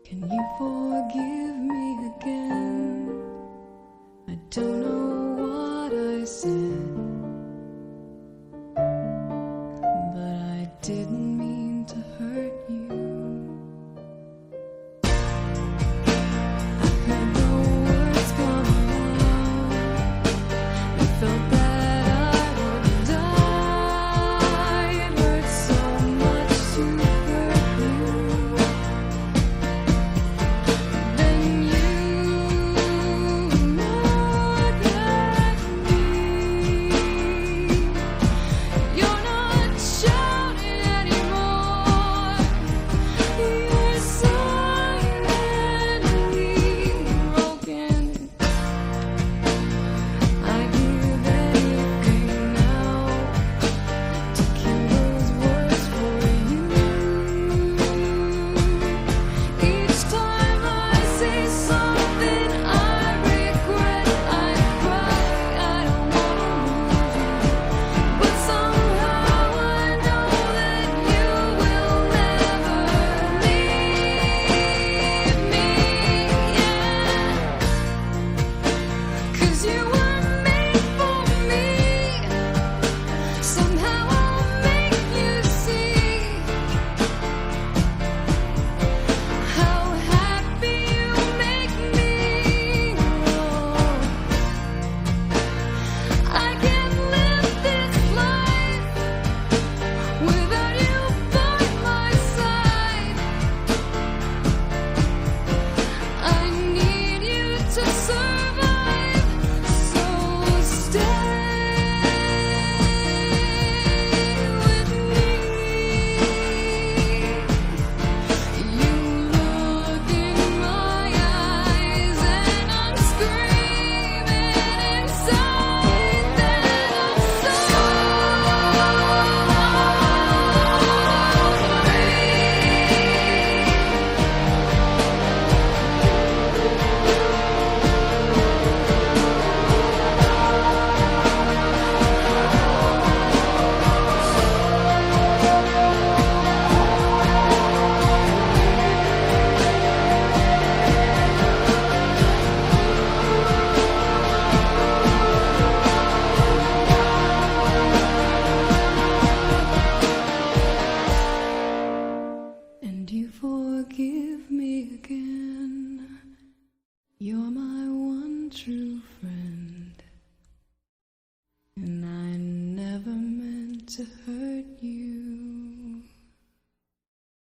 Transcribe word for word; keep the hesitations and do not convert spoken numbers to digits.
Can you forgive me again? I don't know what I said, but I didn't mean to hurt you. I've heard the words come out and felt that I would die. It hurts so much to hurt you. Then you look at me. You're not shouting anymore. You're silently broken. I give anything now to kill those words for you. Each time I say something I regret, I cry. I don't wanna lose you, but somehow I know that you will never leave me. Yeah, 'cause you were made for me. Somehow I'll make you see how happy you make me. Oh, I can't live this life without you by my side. I need you to survive, so stay with me. You look in my eyes and I'm screaming inside that I'm and you forgive me again. You're my one true friend, and I never meant to hurt